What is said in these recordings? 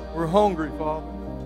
We're hungry, Father.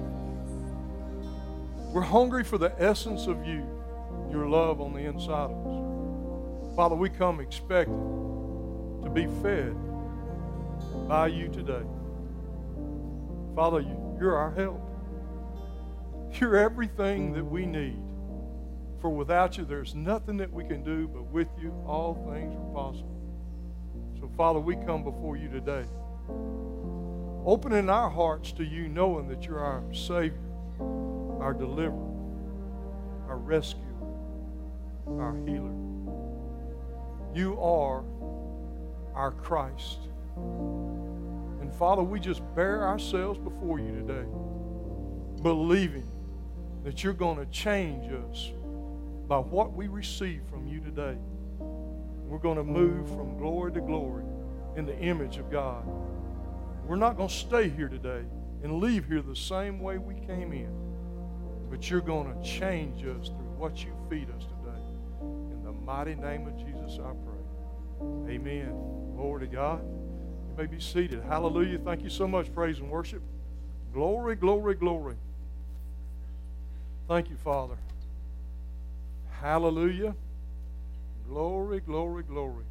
We're hungry for the essence of you, your love on the inside of us. Father, we come expecting to be fed by you today. Father, you're our help. You're everything that we need. For without you, there's nothing that we can do, but with you, all things are possible. So, Father, we come before you today, opening our hearts to you, knowing that you're our Savior, our deliverer, our rescuer, our healer. You are our Christ. And Father, we just bear ourselves before you today, believing that you're going to change us by what we receive from you today. We're going to move from glory to glory in the image of God. We're not going to stay here today and leave here the same way we came in, but you're going to change us through what you feed us today. In the mighty name of Jesus, I pray. Amen. Glory to God. You may be seated. Hallelujah. Thank you so much, praise and worship. Glory, glory, glory. Thank you, Father. Hallelujah. Glory, glory, glory.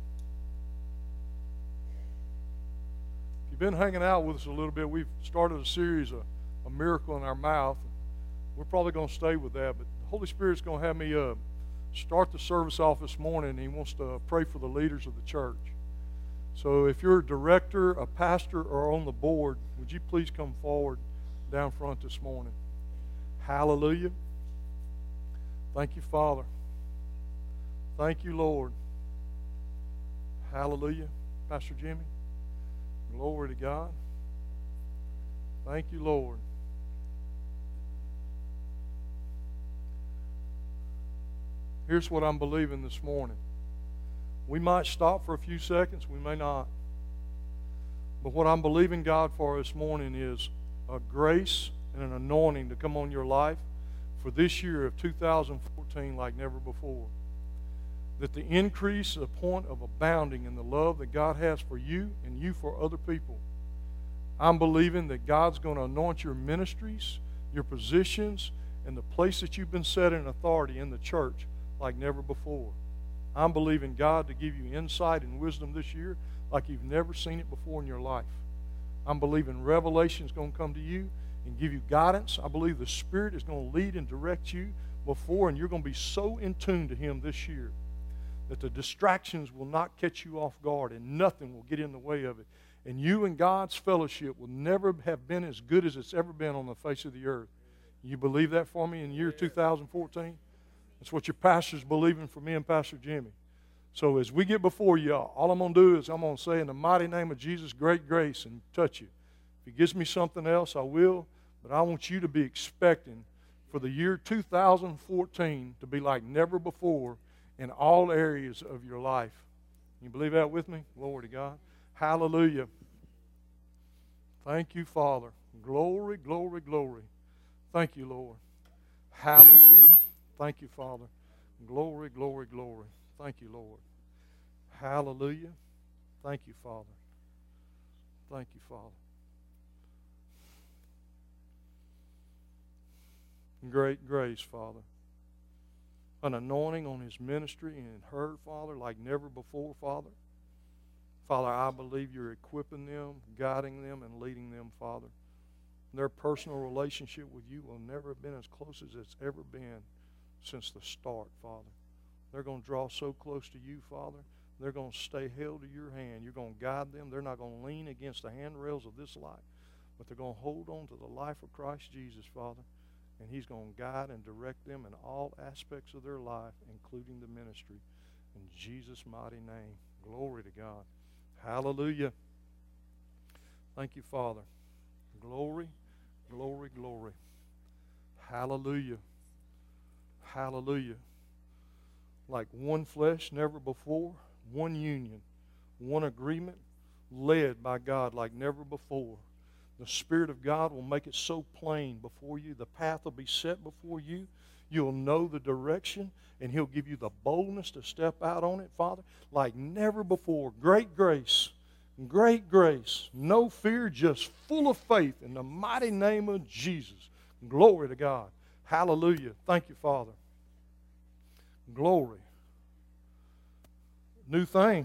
If you've been hanging out with us a little bit, we've started a series of A Miracle in Our Mouth. We're probably going to stay with that, but the Holy Spirit's going to have me start the service off this morning, and He wants to pray for the leaders of the church. So if you're a director, a pastor, or on the board, would you please come forward down front this morning? Hallelujah. Thank you, Father. Thank you, Lord. Hallelujah. Pastor Jimmy, glory to God. Thank you, Lord. Here's what I'm believing this morning. We might stop for a few seconds. We may not. But what I'm believing God for this morning is a grace and an anointing to come on your life for this year of 2014 like never before. That the increase, the point of abounding in the love that God has for you and you for other people. I'm believing that God's going to anoint your ministries, your positions, and the place that you've been set in authority in the church like never before. I'm believing God to give you insight and wisdom this year like you've never seen it before in your life. I'm believing revelation is going to come to you and give you guidance. I believe the Spirit is going to lead and direct you before, and you're going to be so in tune to Him this year that the distractions will not catch you off guard and nothing will get in the way of it. And you and God's fellowship will never have been as good as it's ever been on the face of the earth. You believe that for me in year 2014? That's what your pastor's believing for me and Pastor Jimmy. So as we get before you, all I'm going to do is I'm going to say in the mighty name of Jesus, great grace, and touch you. If He gives me something else, I will. But I want you to be expecting for the year 2014 to be like never before in all areas of your life. You believe that with me? Glory to God. Hallelujah. Thank you, Father. Glory, glory, glory. Thank you, Lord. Hallelujah. Thank you, Father. Glory, glory, glory. Thank you, Lord. Hallelujah. Thank you, Father. Thank you, Father. Great grace, Father. An anointing on His ministry and her, Father, like never before, Father. Father, I believe you're equipping them, guiding them, and leading them, Father. Their personal relationship with you will never have been as close as it's ever been since the start, Father. They're going to draw so close to you, Father. They're going to stay held to your hand. You're going to guide them. They're not going to lean against the handrails of this life, but they're going to hold on to the life of Christ Jesus, Father. And He's going to guide and direct them in all aspects of their life, including the ministry. In Jesus' mighty name. Glory to God. Hallelujah. Thank you, Father. Glory, glory, glory. Hallelujah. Hallelujah. Like one flesh, never before, one union, one agreement, led by God like never before. The Spirit of God will make it so plain before you. The path will be set before you. You'll know the direction, and He'll give you the boldness to step out on it, Father, like never before. Great grace, great grace, no fear, just full of faith in the mighty name of Jesus. Glory to God. Hallelujah. Thank you, Father. Glory. New thing.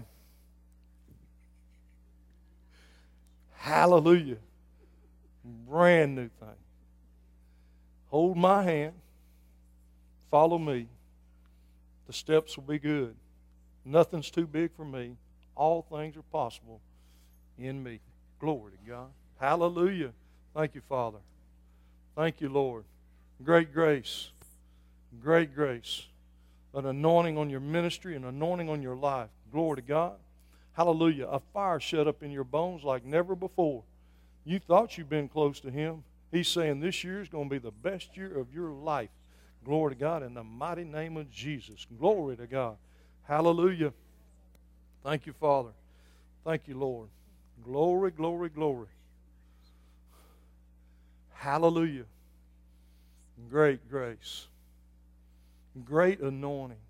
Hallelujah. Brand new thing. Hold my hand. Follow me. The steps will be good. Nothing's too big for me. All things are possible in me. Glory to God. Hallelujah. Thank you, Father. Thank you, Lord. Great grace. Great grace. An anointing on your ministry, an anointing on your life. Glory to God. Hallelujah. A fire shut up in your bones like never before. You thought you'd been close to Him. He's saying this year is going to be the best year of your life. Glory to God in the mighty name of Jesus. Glory to God. Hallelujah. Thank you, Father. Thank you, Lord. Glory, glory, glory. Hallelujah. Great grace. Great anointing.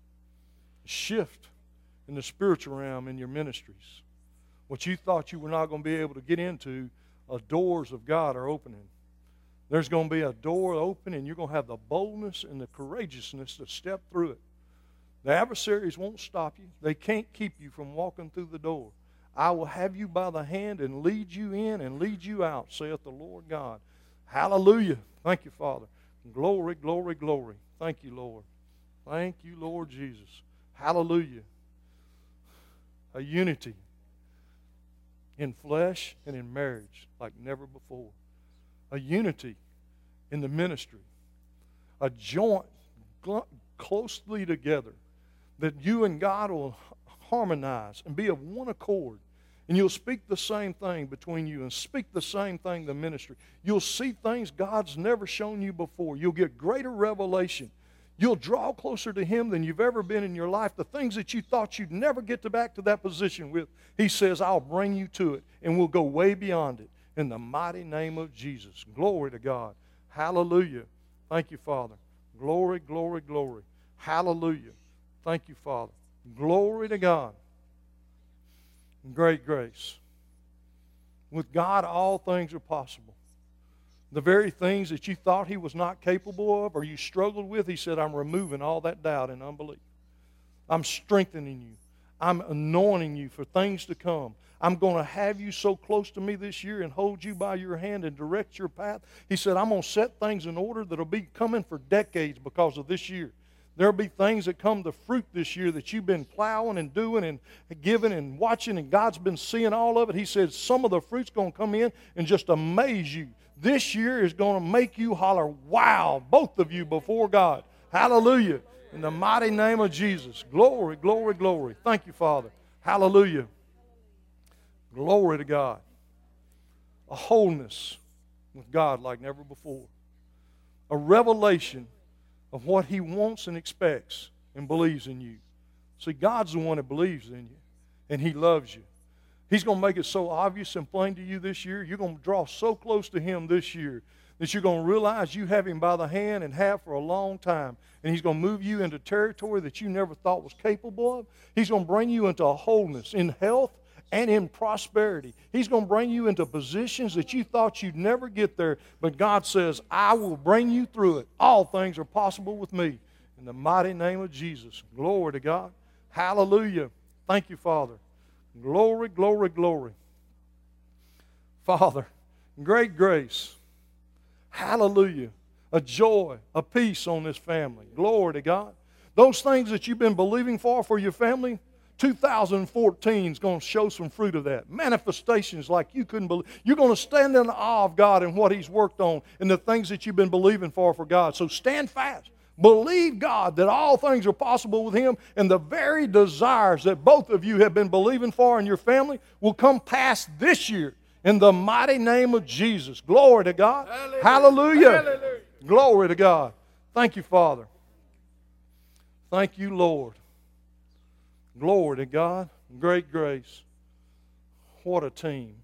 Shift in the spiritual realm in your ministries. What you thought you were not going to be able to get into, doors of God are opening. There's going to be a door open, and you're going to have the boldness and the courageousness to step through it. The adversaries won't stop you. They can't keep you from walking through the door. I will have you by the hand and lead you in and lead you out, saith the Lord God. Hallelujah. Thank you, Father. Glory, glory, glory. Thank you, Lord. Thank you, Lord Jesus. Hallelujah. A unity in flesh and in marriage like never before. A unity in the ministry. A joint closely together that you and God will harmonize and be of one accord. And you'll speak the same thing between you and speak the same thing in the ministry. You'll see things God's never shown you before. You'll get greater revelation. You'll draw closer to Him than you've ever been in your life. The things that you thought you'd never get back to that position with, He says, I'll bring you to it, and we'll go way beyond it in the mighty name of Jesus. Glory to God. Hallelujah. Thank you, Father. Glory, glory, glory. Hallelujah. Thank you, Father. Glory to God. Great grace. With God, all things are possible. The very things that you thought He was not capable of or you struggled with, He said, I'm removing all that doubt and unbelief. I'm strengthening you. I'm anointing you for things to come. I'm going to have you so close to me this year and hold you by your hand and direct your path. He said, I'm going to set things in order that will be coming for decades because of this year. There will be things that come to fruit this year that you've been plowing and doing and giving and watching, and God's been seeing all of it. He said some of the fruit's going to come in and just amaze you. This year is going to make you holler, wow, both of you before God. Hallelujah. In the mighty name of Jesus. Glory, glory, glory. Thank you, Father. Hallelujah. Glory to God. A wholeness with God like never before. A revelation of what He wants and expects and believes in you. See, God's the one that believes in you, and He loves you. He's going to make it so obvious and plain to you this year. You're going to draw so close to Him this year that you're going to realize you have Him by the hand and have for a long time. And He's going to move you into territory that you never thought was capable of. He's going to bring you into a wholeness in health and in prosperity. He's going to bring you into positions that you thought you'd never get there. But God says, I will bring you through it. All things are possible with me. In the mighty name of Jesus. Glory to God. Hallelujah. Thank you, Father. Glory, glory, glory. Father, great grace. Hallelujah. A joy, a peace on this family. Glory to God. Those things that you've been believing for your family, 2014 is going to show some fruit of that. Manifestations like you couldn't believe. You're going to stand in awe of God and what He's worked on and the things that you've been believing for God. So stand fast. Believe God that all things are possible with Him, and the very desires that both of you have been believing for in your family will come past this year in the mighty name of Jesus. Glory to God. Hallelujah. Hallelujah. Hallelujah. Glory to God. Thank you, Father. Thank you, Lord. Glory to God. Great grace. What a team.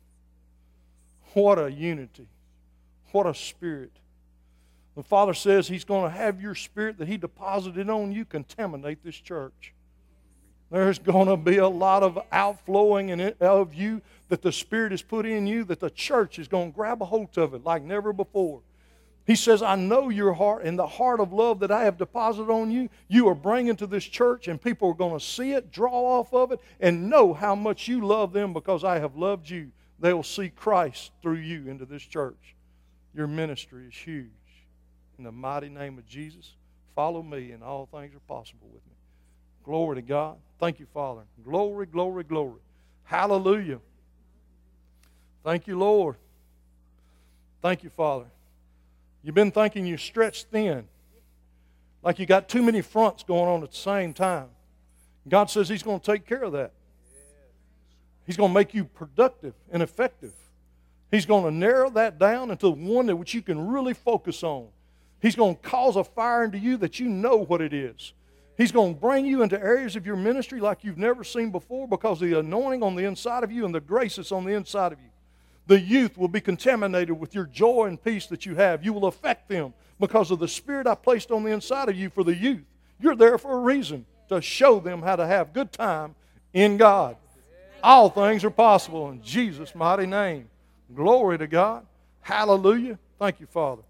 What a unity. What a spirit. The Father says He's going to have your spirit that He deposited on you contaminate this church. There's going to be a lot of outflowing of you that the Spirit has put in you, that the church is going to grab a hold of it like never before. He says, I know your heart and the heart of love that I have deposited on you, you are bringing to this church, and people are going to see it, draw off of it, and know how much you love them because I have loved you. They will see Christ through you into this church. Your ministry is huge. In the mighty name of Jesus, follow me, and all things are possible with me. Glory to God. Thank you, Father. Glory, glory, glory. Hallelujah. Thank you, Lord. Thank you, Father. You've been thinking you're stretched thin, like you got too many fronts going on at the same time. God says He's going to take care of that. He's going to make you productive and effective. He's going to narrow that down into one that which you can really focus on. He's going to cause a fire into you that you know what it is. He's going to bring you into areas of your ministry like you've never seen before because of the anointing on the inside of you and the grace that's on the inside of you. The youth will be contaminated with your joy and peace that you have. You will affect them because of the Spirit I placed on the inside of you for the youth. You're there for a reason, to show them how to have good time in God. All things are possible in Jesus' mighty name. Glory to God. Hallelujah. Thank you, Father.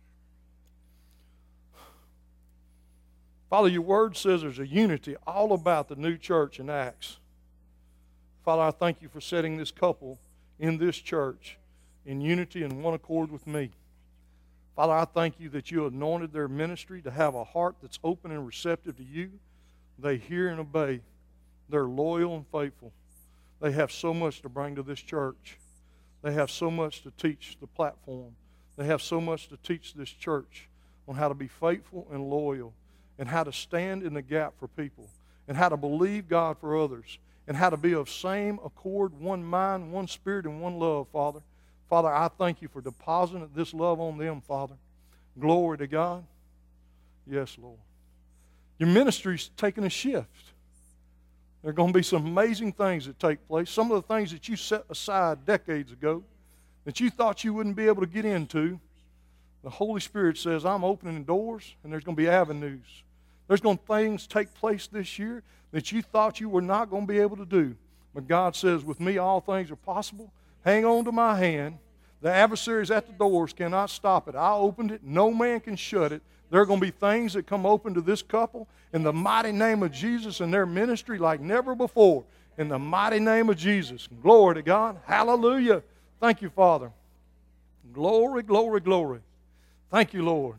Father, your word says there's a unity all about the new church in Acts. Father, I thank you for setting this couple in this church in unity and one accord with me. Father, I thank you that you anointed their ministry to have a heart that's open and receptive to you. They hear and obey. They're loyal and faithful. They have so much to bring to this church. They have so much to teach the platform. They have so much to teach this church on how to be faithful and loyal, and how to stand in the gap for people, and how to believe God for others, and how to be of same accord, one mind, one spirit, and one love, Father. Father, I thank you for depositing this love on them, Father. Glory to God. Yes, Lord. Your ministry's taking a shift. There are going to be some amazing things that take place. Some of the things that you set aside decades ago that you thought you wouldn't be able to get into, the Holy Spirit says, I'm opening doors, and there's going to be avenues. There's going to things take place this year that you thought you were not going to be able to do. But God says, with me all things are possible. Hang on to my hand. The adversaries at the doors cannot stop it. I opened it. No man can shut it. There are going to be things that come open to this couple in the mighty name of Jesus and their ministry like never before. In the mighty name of Jesus. Glory to God. Hallelujah. Thank you, Father. Glory, glory, glory. Thank you, Lord.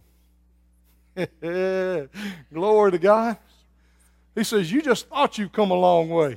Glory to God. He says, you just thought you'd come a long way.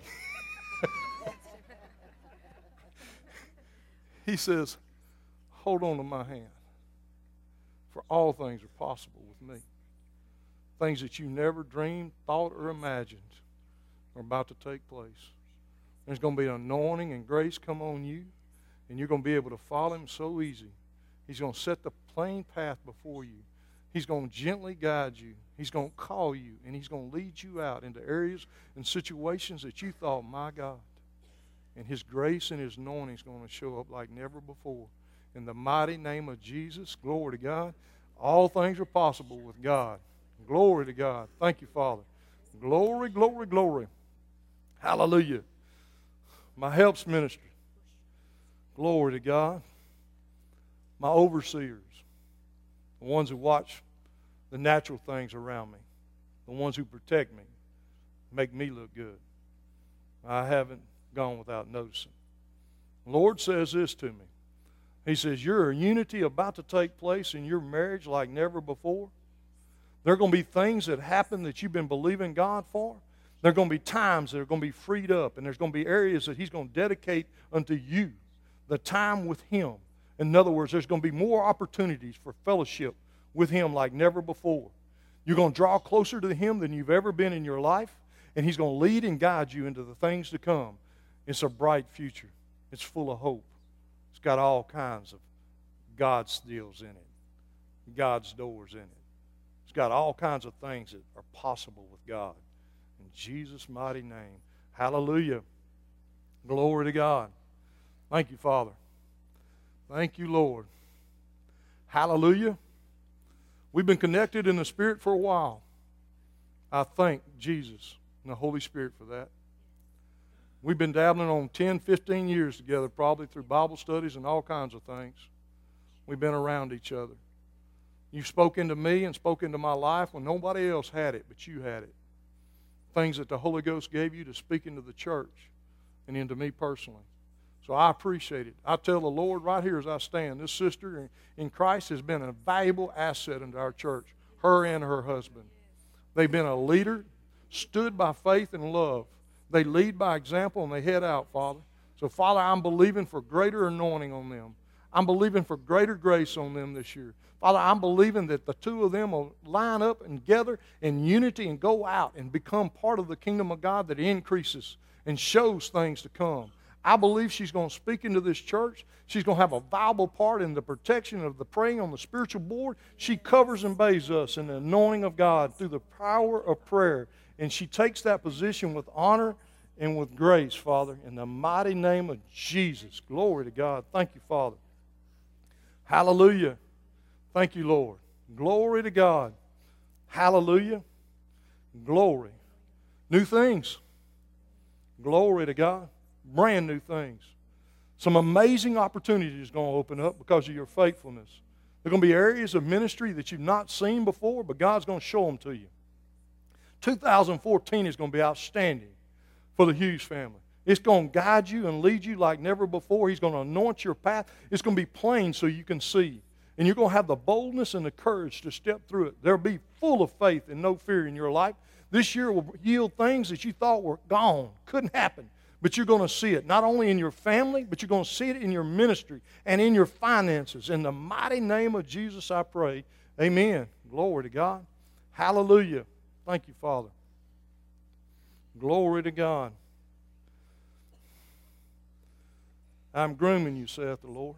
He says, hold on to my hand. For all things are possible with me. Things that you never dreamed, thought, or imagined are about to take place. There's going to be an anointing and grace come on you, and you're going to be able to follow Him so easy. He's going to set the plain path before you. He's going to gently guide you. He's going to call you, and He's going to lead you out into areas and situations that you thought, my God. And His grace and His anointing is going to show up like never before. In the mighty name of Jesus, glory to God. All things are possible with God. Glory to God. Thank you, Father. Glory, glory, glory. Hallelujah. My helps ministry. Glory to God. My overseers. The ones who watch the natural things around me. The ones who protect me. Make me look good. I haven't gone without noticing. The Lord says this to me. He says, you're a unity about to take place in your marriage like never before. There are going to be things that happen that you've been believing God for. There are going to be times that are going to be freed up, and there's going to be areas that He's going to dedicate unto you, the time with Him. In other words, there's going to be more opportunities for fellowship with Him like never before. You're going to draw closer to Him than you've ever been in your life, and He's going to lead and guide you into the things to come. It's a bright future. It's full of hope. It's got all kinds of God's deals in it, God's doors in it. It's got all kinds of things that are possible with God. In Jesus' mighty name. Hallelujah. Glory to God. Thank you, Father. Thank you, Lord. Hallelujah. We've been connected in the Spirit for a while. I thank Jesus and the Holy Spirit for that. We've been dabbling on 10, 15 years together, probably through Bible studies and all kinds of things. We've been around each other. You've spoken to me and spoken to my life when nobody else had it, but you had it. Things that the Holy Ghost gave you to speak into the church and into me personally. So I appreciate it. I tell the Lord right here as I stand, this sister in Christ has been a valuable asset into our church, her and her husband. They've been a leader, stood by faith and love. They lead by example and they head out, Father. So, Father, I'm believing for greater anointing on them. I'm believing for greater grace on them this year. Father, I'm believing that the two of them will line up and gather in unity and go out and become part of the kingdom of God that increases and shows things to come. I believe she's going to speak into this church. She's going to have a viable part in the protection of the praying on the spiritual board. She covers and bathes us in the anointing of God through the power of prayer. And she takes that position with honor and with grace, Father, in the mighty name of Jesus. Glory to God. Thank you, Father. Hallelujah. Thank you, Lord. Glory to God. Hallelujah. Glory. New things. Glory to God. Brand new things. Some amazing opportunities going to open up because of your faithfulness. There are going to be areas of ministry that you've not seen before, but God's going to show them to you. 2014 is going to be outstanding for the Hughes family. It's going to guide you and lead you like never before. He's going to anoint your path. It's going to be plain so you can see. And you're going to have the boldness and the courage to step through it. There'll be full of faith and no fear in your life. This year will yield things that you thought were gone, couldn't happen. But you're going to see it, not only in your family, but you're going to see it in your ministry and in your finances. In the mighty name of Jesus, I pray. Amen. Glory to God. Hallelujah. Thank you, Father. Glory to God. I'm grooming you, saith the Lord.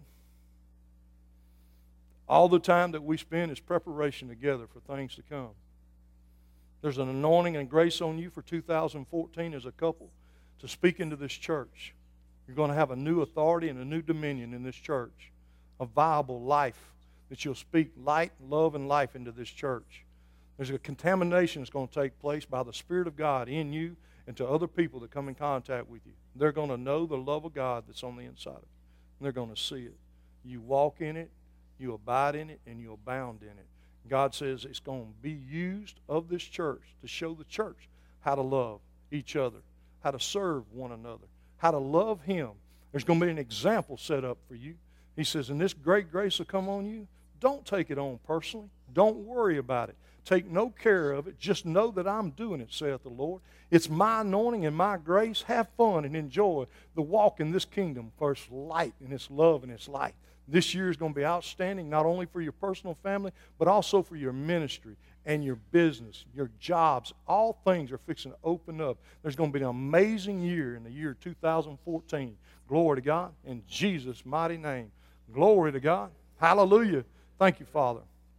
All the time that we spend is preparation together for things to come. There's an anointing and grace on you for 2014 as a couple to speak into this church. You're going to have a new authority and a new dominion in this church, a viable life that you'll speak light, love, and life into this church. There's a contamination that's going to take place by the Spirit of God in you and to other people that come in contact with you. They're going to know the love of God that's on the inside of you, and they're going to see it. You walk in it, you abide in it, and you abound in it. God says it's going to be used of this church to show the church how to love each other, how to serve one another, how to love Him. There's going to be an example set up for you. He says, and this great grace will come on you. Don't take it on personally. Don't worry about it. Take no care of it. Just know that I'm doing it, saith the Lord. It's my anointing and my grace. Have fun and enjoy the walk in this kingdom for its light and its love and its light. This year is going to be outstanding, not only for your personal family, but also for your ministry and your business, your jobs. All things are fixing to open up. There's going to be an amazing year in the year 2014. Glory to God in Jesus' mighty name. Glory to God. Hallelujah. Thank you, Father.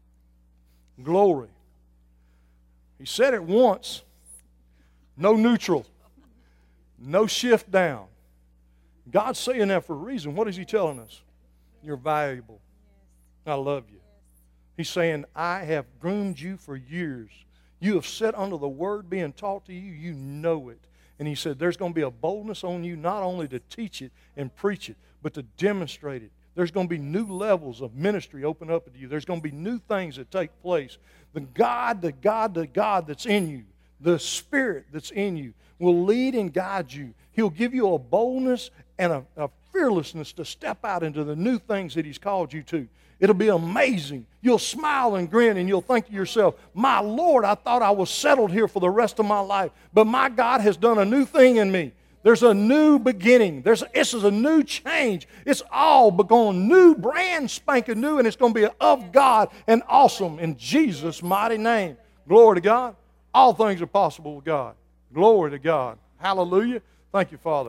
Glory. He said it once. No neutral. No shift down. God's saying that for a reason. What is He telling us? You're valuable. I love you. He's saying, I have groomed you for years. You have sat under the Word being taught to you. You know it. And He said, there's going to be a boldness on you not only to teach it and preach it, but to demonstrate it. There's going to be new levels of ministry open up to you. There's going to be new things that take place. The God that's in you, the Spirit that's in you, will lead and guide you. He'll give you a boldness and a fearlessness to step out into the new things that He's called you to. It'll be amazing. You'll smile and grin and you'll think to yourself, my Lord, I thought I was settled here for the rest of my life, but my God has done a new thing in me. There's a new beginning. This is a new change. It's all going new, brand spanking new, and it's going to be of God and awesome in Jesus' mighty name. Glory to God. All things are possible with God. Glory to God. Hallelujah. Thank you, Father.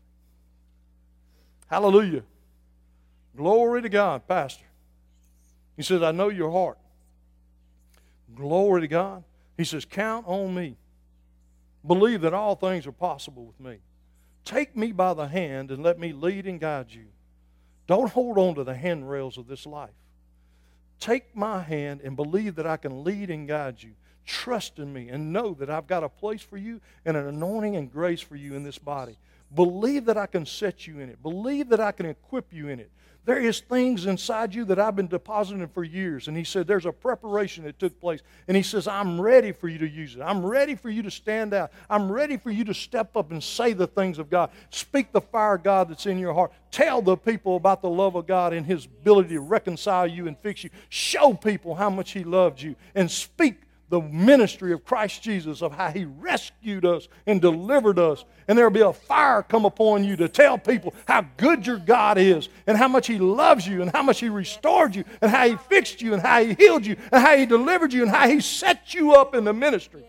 Hallelujah. Glory to God, Pastor. He says, I know your heart. Glory to God. He says, count on me. Believe that all things are possible with me. Take me by the hand and let me lead and guide you. Don't hold on to the handrails of this life. take my hand and believe that I can lead and guide you. Trust in me and know that I've got a place for you and an anointing and grace for you in this body. Believe that I can set you in it. Believe that I can equip you in it. There is things inside you that I've been depositing for years. And he said there's a preparation that took place. And he says, I'm ready for you to use it. I'm ready for you to stand out. I'm ready for you to step up and say the things of God. Speak the fire of God that's in your heart. Tell the people about the love of God and His ability to reconcile you and fix you. Show people how much He loved you. And speak the ministry of Christ Jesus, of how He rescued us and delivered us. And there will be a fire come upon you to tell people how good your God is and how much He loves you and how much He restored you and how He fixed you and how He healed you and how He delivered you and how He set you up in the ministry.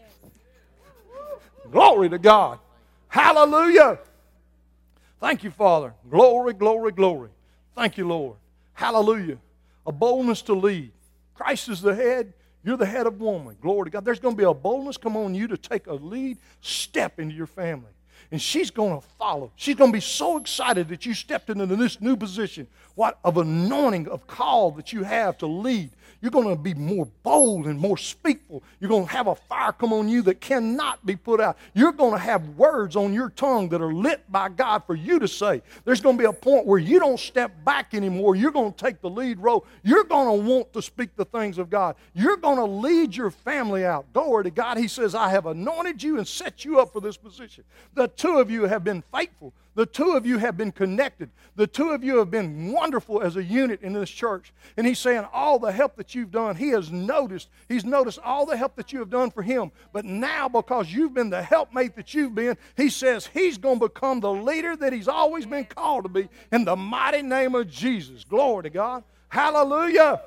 Glory to God. Hallelujah. Thank you, Father. Glory, glory, glory. Thank you, Lord. Hallelujah. A boldness to lead. Christ is the head. You're the head of woman. Glory to God. There's going to be a boldness come on you to take a lead step into your family. And she's going to follow. She's going to be so excited that you stepped into this new position. What of anointing, of call that you have to lead. You're going to be more bold and more speakful. You're going to have a fire come on you that cannot be put out. You're going to have words on your tongue that are lit by God for you to say. There's going to be a point where you don't step back anymore. You're going to take the lead role. You're going to want to speak the things of God. You're going to lead your family out. Glory to God. He says, I have anointed you and set you up for this position. The two of you have been faithful. The two of you have been connected. The two of you have been wonderful as a unit in this church. And He's saying all the help that you've done, He has noticed. He's noticed all the help that you have done for Him. But now, because you've been the helpmate that you've been, He says He's going to become the leader that He's always been called to be in the mighty name of Jesus. Glory to God. Hallelujah.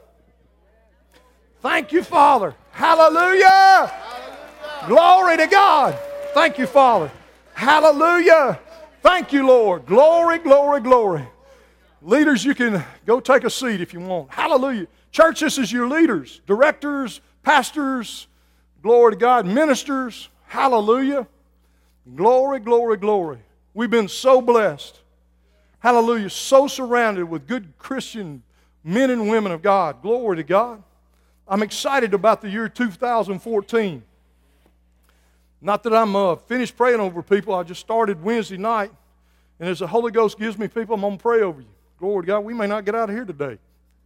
Thank you, Father. Hallelujah. Glory to God. Thank you, Father. Hallelujah. Thank you, Lord. Glory, glory, glory. Leaders, you can go take a seat if you want. Hallelujah. Church, this is your leaders, directors, pastors, glory to God, ministers. Hallelujah. Glory, glory, glory. We've been so blessed. Hallelujah. So surrounded with good Christian men and women of God. Glory to God. I'm excited about the year 2014. Not that I'm finished praying over people. I just started Wednesday night. And as the Holy Ghost gives me people, I'm going to pray over you. Glory to God. We may not get out of here today.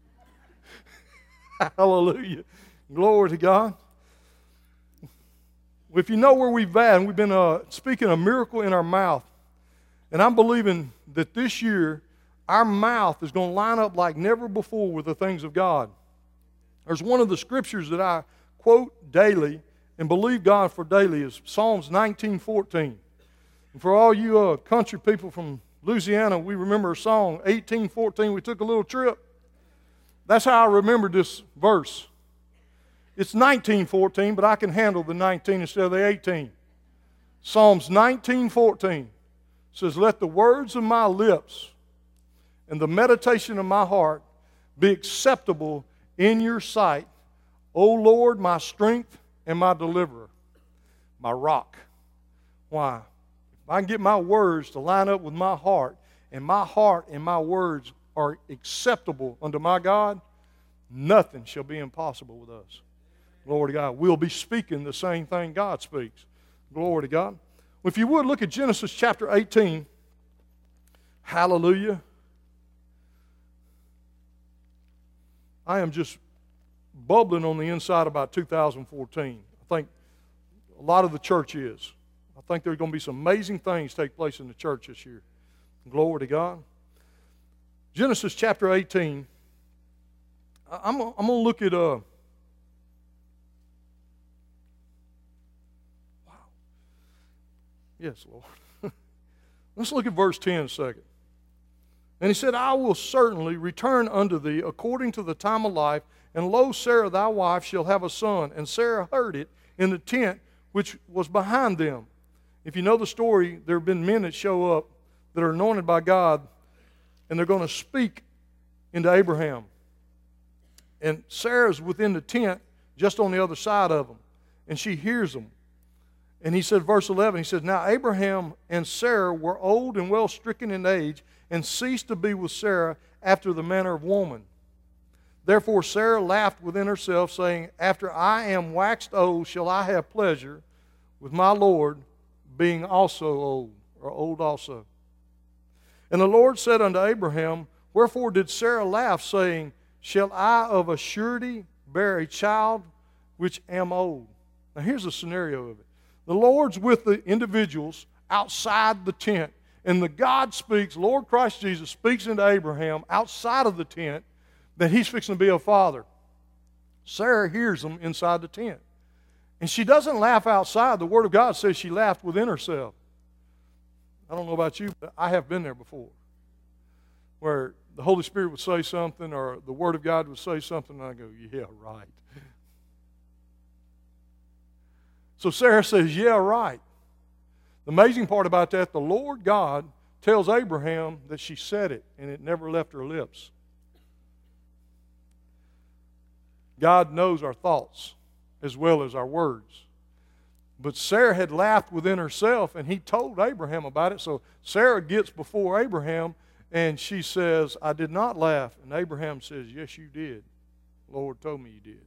Hallelujah. Glory to God. If you know where we've been, we've been speaking a miracle in our mouth. And I'm believing that this year, our mouth is going to line up like never before with the things of God. There's one of the scriptures that I quote daily and believe God for daily is Psalms 19:14. And for all you country people from Louisiana, we remember a song, 1814, we took a little trip. That's how I remembered this verse. It's 19:14, but I can handle the 19 instead of the 18. Psalms 19:14 says, let the words of my lips and the meditation of my heart be acceptable in your sight, O Lord, my strength and my deliverer, my rock. Why? If I can get my words to line up with my heart and my words are acceptable unto my God, nothing shall be impossible with us. Glory to God. We'll be speaking the same thing God speaks. Glory to God. If you would, look at Genesis chapter 18. Hallelujah. I am just bubbling on the inside about 2014. I think a lot of the church is. I think there are going to be some amazing things take place in the church this year. Glory to God. Genesis chapter 18. I'm going to look at... Wow. Yes, Lord. Let's look at verse 10 a second. And he said, I will certainly return unto thee according to the time of life, and lo, Sarah thy wife shall have a son. And Sarah heard it in the tent which was behind them. If you know the story, there have been men that show up that are anointed by God, and they're going to speak into Abraham. And Sarah's within the tent, just on the other side of them, and she hears them. And he said, verse 11, he says, now Abraham and Sarah were old and well stricken in age, and ceased to be with Sarah after the manner of woman. Therefore Sarah laughed within herself, saying, After I am waxed old, shall I have pleasure with my Lord, being also old, or old also. And the Lord said unto Abraham, Wherefore did Sarah laugh, saying, Shall I of a surety bear a child which am old? Now here's the scenario of it. The Lord's with the individuals outside the tent, and the God speaks, Lord Christ Jesus speaks into Abraham outside of the tent that he's fixing to be a father. Sarah hears them inside the tent. And she doesn't laugh outside. The Word of God says she laughed within herself. I don't know about you, but I have been there before, where the Holy Spirit would say something or the Word of God would say something, and I go, yeah, right. So Sarah says, yeah, right. The amazing part about that, the Lord God tells Abraham that she said it, and it never left her lips. God knows our thoughts as well as our words. But Sarah had laughed within herself, and he told Abraham about it. So Sarah gets before Abraham, and she says, I did not laugh. And Abraham says, yes, you did. The Lord told me you did.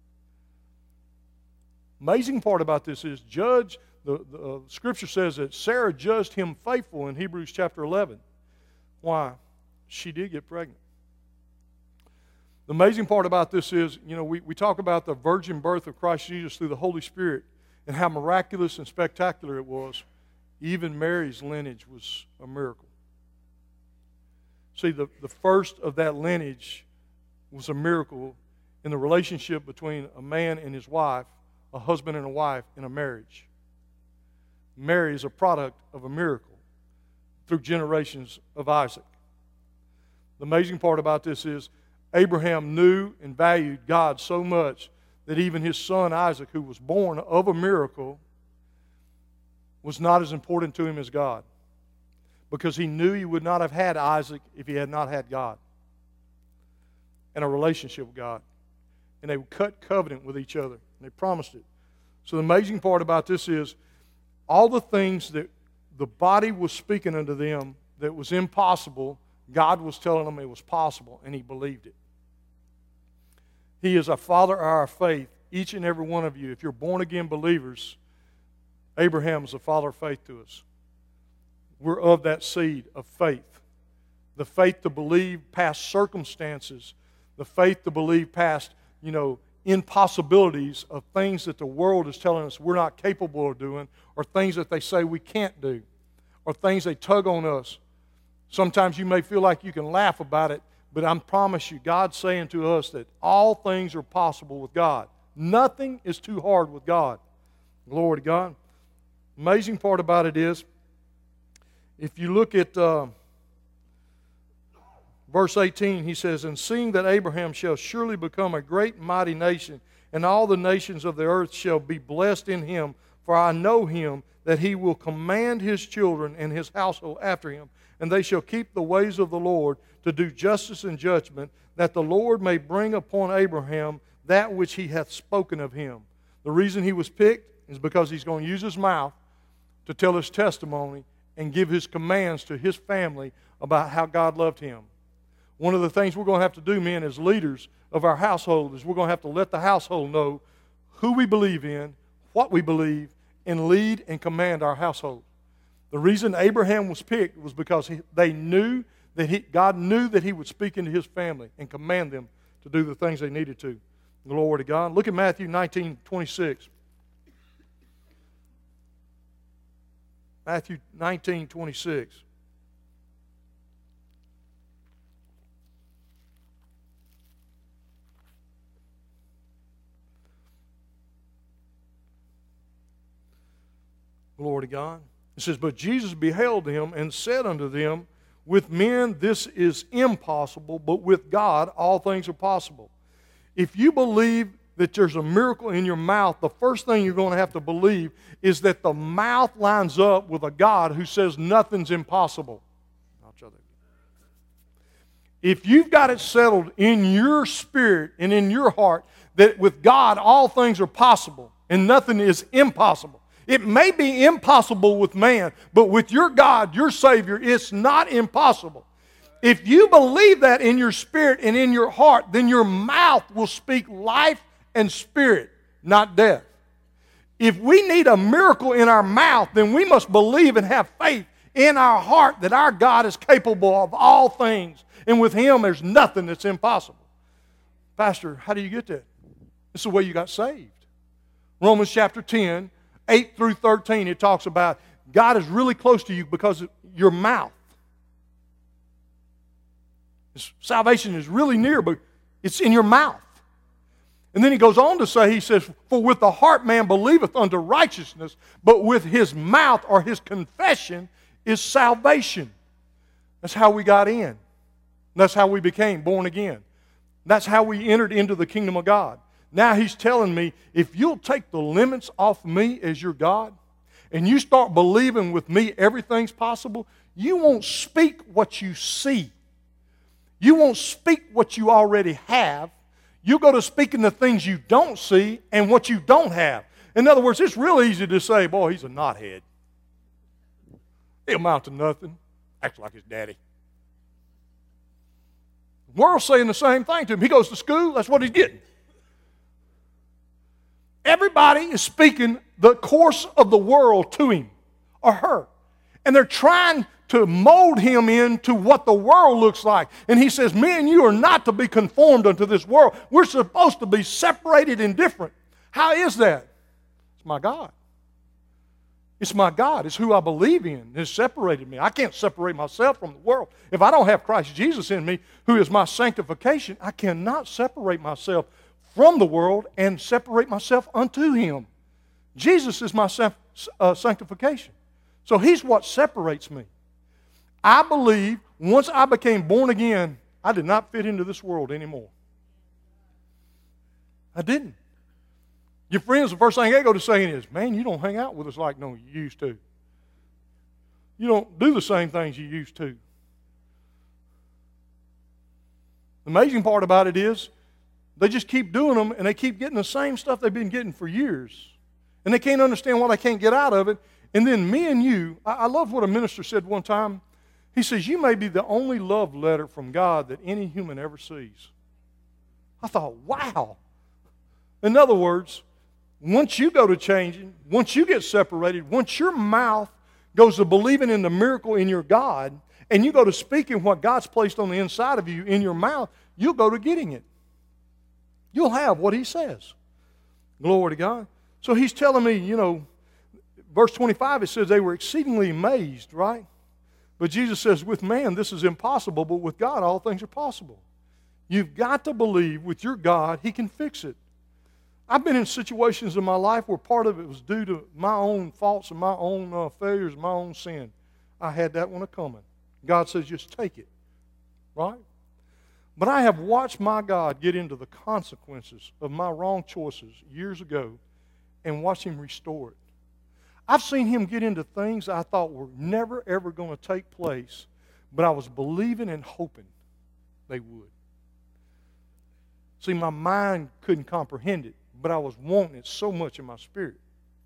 Amazing part about this is the Scripture says that Sarah judged him faithful in Hebrews chapter 11. Why? She did get pregnant. The amazing part about this is, we talk about the virgin birth of Christ Jesus through the Holy Spirit and how miraculous and spectacular it was. Even Mary's lineage was a miracle. See, the first of that lineage was a miracle in the relationship between a man and his wife, a husband and a wife in a marriage. Mary is a product of a miracle through generations of Isaac. The amazing part about this is Abraham knew and valued God so much that even his son Isaac, who was born of a miracle, was not as important to him as God, because he knew he would not have had Isaac if he had not had God and a relationship with God. And they would cut covenant with each other, and they promised it. So the amazing part about this is all the things that the body was speaking unto them that was impossible, God was telling them it was possible, and he believed it. He is a father of our faith, each and every one of you. If you're born-again believers, Abraham is a father of faith to us. We're of that seed of faith. The faith to believe past circumstances. The faith to believe past, impossibilities of things that the world is telling us we're not capable of doing, or things that they say we can't do, or things they tug on us. Sometimes you may feel like you can laugh about it, but I promise you, God's saying to us that all things are possible with God. Nothing is too hard with God. Glory to God. Amazing part about it is, if you look at verse 18, he says, And seeing that Abraham shall surely become a great and mighty nation, and all the nations of the earth shall be blessed in him, for I know him, that he will command his children and his household after him, and they shall keep the ways of the Lord to do justice and judgment, that the Lord may bring upon Abraham that which he hath spoken of him. The reason he was picked is because he's going to use his mouth to tell his testimony and give his commands to his family about how God loved him. One of the things we're going to have to do, men, as leaders of our household, is we're going to have to let the household know who we believe in, what we believe, and lead and command our household. The reason Abraham was picked was because God knew that he would speak into his family and command them to do the things they needed to. Glory to God. Look at Matthew 19:26. Matthew 19:26. Glory to God. It says, But Jesus beheld him and said unto them, With men this is impossible, but with God all things are possible. If you believe that there's a miracle in your mouth, the first thing you're going to have to believe is that the mouth lines up with a God who says nothing's impossible. I'll try that. If you've got it settled in your spirit and in your heart that with God all things are possible and nothing is impossible. It may be impossible with man, but with your God, your Savior, it's not impossible. If you believe that in your spirit and in your heart, then your mouth will speak life and spirit, not death. If we need a miracle in our mouth, then we must believe and have faith in our heart that our God is capable of all things. And with Him, there's nothing that's impossible. Pastor, how do you get that? It's the way you got saved. Romans chapter 10, 8 through 13, it talks about God is really close to you because of your mouth. Salvation is really near, but it's in your mouth. And then he goes on to say, he says, for with the heart man believeth unto righteousness, but with his mouth or his confession is salvation. That's how we got in. That's how we became born again. That's how we entered into the kingdom of God. Now he's telling me, if you'll take the limits off me as your God, and you start believing with me everything's possible, you won't speak what you see. You won't speak what you already have. You go to speaking the things you don't see and what you don't have. In other words, it's real easy to say, boy, he's a knothead. He'll amount to nothing. Acts like his daddy. The world's saying the same thing to him. He goes to school, that's what he's getting. Everybody is speaking the course of the world to him or her. And they're trying to mold him into what the world looks like. And he says, me and you are not to be conformed unto this world. We're supposed to be separated and different. How is that? It's my God. It's my God. It's who I believe in. It's separated me. I can't separate myself from the world. If I don't have Christ Jesus in me, who is my sanctification, I cannot separate myself from the world and separate myself unto Him. Jesus is my sanctification. So He's what separates me. I believe once I became born again, I did not fit into this world anymore. I didn't. Your friends, the first thing they go to saying is, man, you don't hang out with us like no you used to. You don't do the same things you used to. The amazing part about it is they just keep doing them and they keep getting the same stuff they've been getting for years. And they can't understand why they can't get out of it. And then me and you, I love what a minister said one time. He says, you may be the only love letter from God that any human ever sees. I thought, wow. In other words, once you go to changing, once you get separated, once your mouth goes to believing in the miracle in your God, and you go to speaking what God's placed on the inside of you in your mouth, you'll go to getting it. You'll have what He says. Glory to God. So He's telling me, you know, verse 25, it says they were exceedingly amazed, right? But Jesus says, with man this is impossible, but with God all things are possible. You've got to believe with your God He can fix it. I've been in situations in my life where part of it was due to my own faults and my own failures, my own sin. I had that one coming. God says, just take it, right? But I have watched my God get into the consequences of my wrong choices years ago and watch Him restore it. I've seen Him get into things I thought were never, ever going to take place, but I was believing and hoping they would. See, my mind couldn't comprehend it, but I was wanting it so much in my spirit.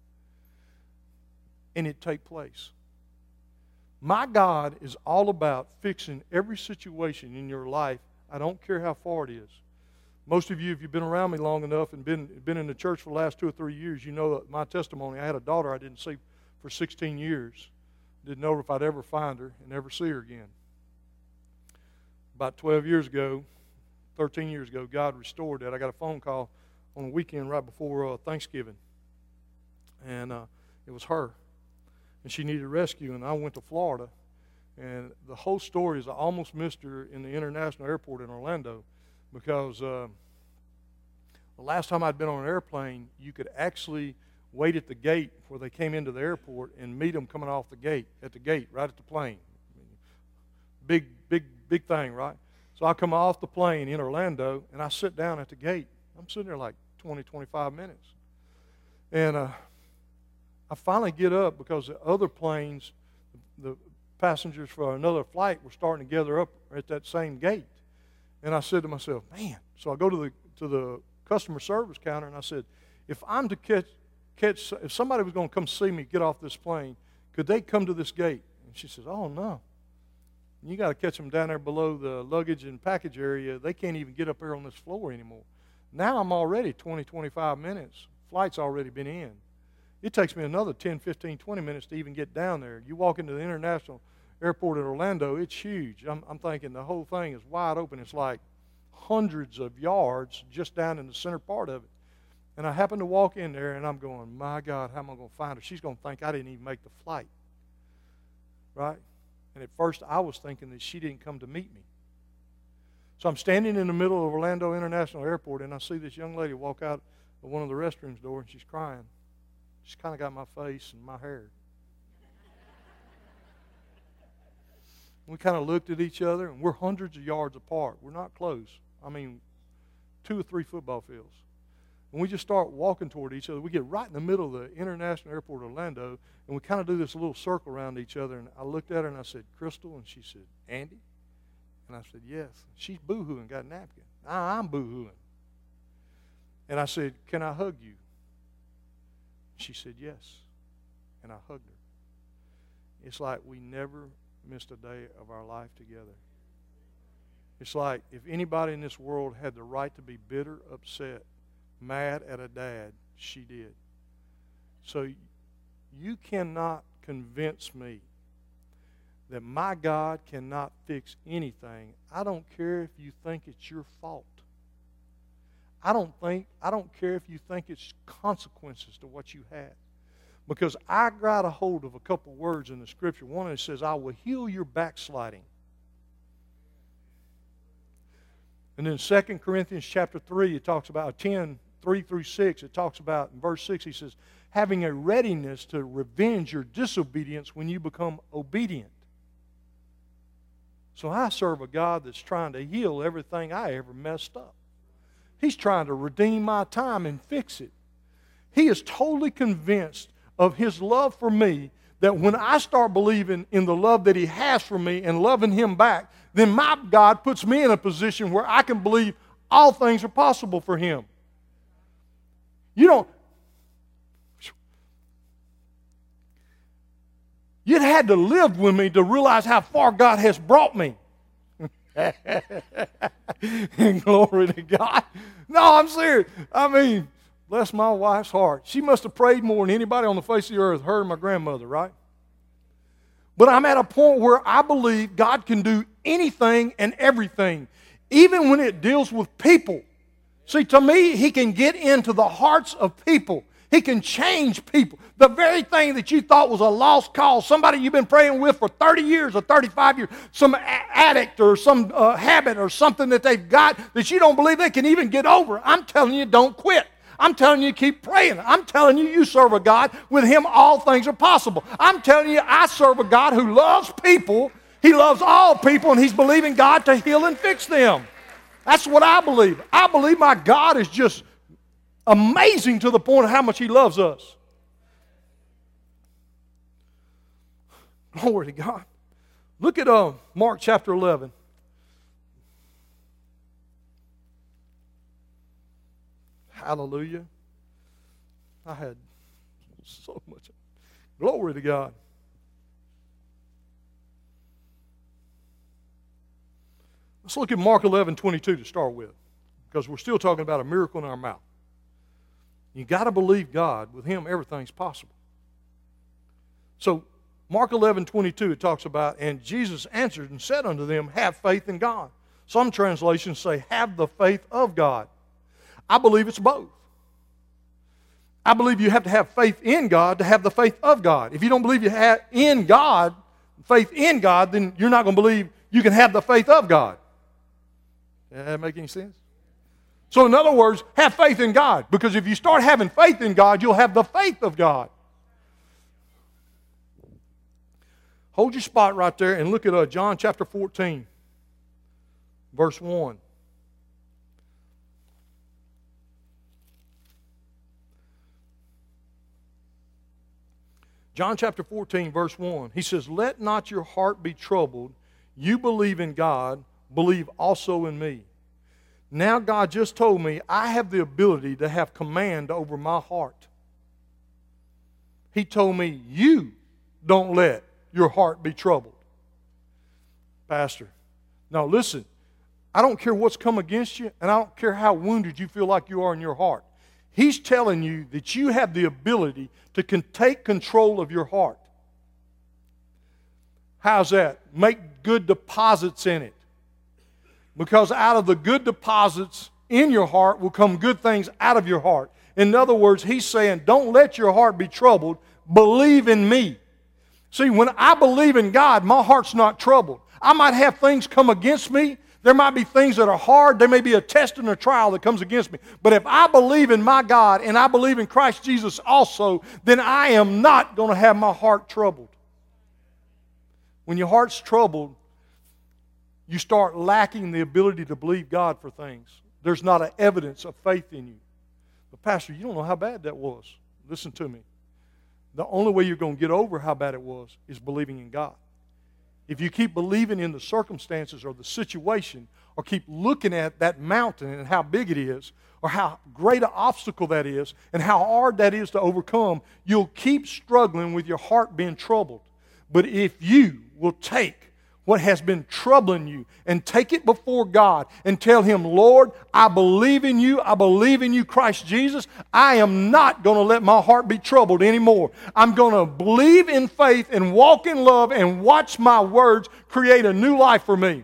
And it'd take place. My God is all about fixing every situation in your life. I don't care how far it is. Most of you, if you've been around me long enough and been in the church for the last 2 or 3 years, you know that my testimony. I had a daughter I didn't see for 16 years. Didn't know if I'd ever find her and ever see her again. About 12 years ago, 13 years ago, God restored that. I got a phone call on a weekend right before Thanksgiving. And it was her. And she needed rescue, and I went to Florida. And the whole story is I almost missed her in the international airport in Orlando because the last time I'd been on an airplane, you could actually wait at the gate before they came into the airport and meet them coming off the gate, right at the plane. Big thing, right? So I come off the plane in Orlando, and I sit down at the gate. I'm sitting there like 20, 25 minutes. And I finally get up because the other planes, the passengers for another flight were starting to gather up at that same gate. And I said to myself, man. So I go to the customer service counter, and I said, if I'm to catch, if somebody was going to come see me get off this plane, could they come to this gate? And she says, oh, no. You got to catch them down there below the luggage and package area. They can't even get up there on this floor anymore. Now I'm already 20, 25 minutes. Flight's already been in. It takes me another 10, 15, 20 minutes to even get down there. You walk into the international airport at Orlando, it's huge. I'm thinking the whole thing is wide open. It's like hundreds of yards just down in the center part of it. And I happen to walk in there, and I'm going, my God, how am I going to find her? She's going to think I didn't even make the flight. Right? And at first, I was thinking that she didn't come to meet me. So I'm standing in the middle of Orlando International Airport, and I see this young lady walk out of one of the restrooms door, and she's crying. She's kind of got my face and my hair. We kind of looked at each other, and we're hundreds of yards apart. We're not close. I mean, 2 or 3 football fields. And we just start walking toward each other. We get right in the middle of the International Airport of Orlando, and we kind of do this little circle around each other. And I looked at her, and I said, Crystal? And she said, Andy? And I said, yes. She's boo-hooing, got a napkin. I'm boo-hooing. And I said, can I hug you? She said, yes. And I hugged her. It's like we never missed a day of our life together. It's like if anybody in this world had the right to be bitter, upset, mad at a dad, she did. So you cannot convince me that my God cannot fix anything. I don't care if you think it's your fault. I don't care if you think it's consequences to what you had. Because I got a hold of a couple words in the Scripture. One that says, I will heal your backsliding. And then 2 Corinthians chapter 3, it talks about 10, 3 through 6. It talks about, in verse 6, he says, having a readiness to revenge your disobedience when you become obedient. So I serve a God that's trying to heal everything I ever messed up. He's trying to redeem my time and fix it. He is totally convinced of His love for me, that when I start believing in the love that He has for me and loving Him back, then my God puts me in a position where I can believe all things are possible for Him. You'd had to live with me to realize how far God has brought me. Glory to God. No, I'm serious. I mean, bless my wife's heart. She must have prayed more than anybody on the face of the earth, her and my grandmother, right? But I'm at a point where I believe God can do anything and everything, even when it deals with people. See, to me, He can get into the hearts of people. He can change people. The very thing that you thought was a lost cause, somebody you've been praying with for 30 years or 35 years, some addict or some habit or something that they've got that you don't believe they can even get over. I'm telling you, don't quit. I'm telling you, keep praying. I'm telling you, you serve a God. With Him, all things are possible. I'm telling you, I serve a God who loves people. He loves all people, and He's believing God to heal and fix them. That's what I believe. I believe my God is just amazing to the point of how much He loves us. Glory to God. Look at Mark chapter 11. Hallelujah. I had so much. Glory to God. Let's look at Mark 11:22 to start with, because we're still talking about a miracle in our mouth. You got to believe God. With Him, everything's possible. So, Mark 11:22, it talks about, and Jesus answered and said unto them, have faith in God. Some translations say, have the faith of God. I believe it's both. I believe you have to have faith in God to have the faith of God. If you don't believe you have in God, faith in God, then you're not going to believe you can have the faith of God. Does that make any sense? So in other words, have faith in God. Because if you start having faith in God, you'll have the faith of God. Hold your spot right there and look at John chapter 14, verse 1. John chapter 14, verse 1. He says, let not your heart be troubled. You believe in God, believe also in me. Now God just told me I have the ability to have command over my heart. He told me, you don't let your heart be troubled. Pastor. No, listen. I don't care what's come against you, and I don't care how wounded you feel like you are in your heart. He's telling you that you have the ability to take control of your heart. How's that? Make good deposits in it. Because out of the good deposits in your heart will come good things out of your heart. In other words, he's saying, don't let your heart be troubled. Believe in me. See, when I believe in God, my heart's not troubled. I might have things come against me. There might be things that are hard. There may be a test and a trial that comes against me. But if I believe in my God and I believe in Christ Jesus also, then I am not going to have my heart troubled. When your heart's troubled, you start lacking the ability to believe God for things. There's not an evidence of faith in you. But Pastor, you don't know how bad that was. Listen to me. The only way you're going to get over how bad it was is believing in God. If you keep believing in the circumstances or the situation, or keep looking at that mountain and how big it is, or how great an obstacle that is, and how hard that is to overcome, you'll keep struggling with your heart being troubled. But if you will take what has been troubling you and take it before God and tell Him, Lord, I believe in you. I believe in you, Christ Jesus. I am not going to let my heart be troubled anymore. I'm going to believe in faith and walk in love and watch my words create a new life for me.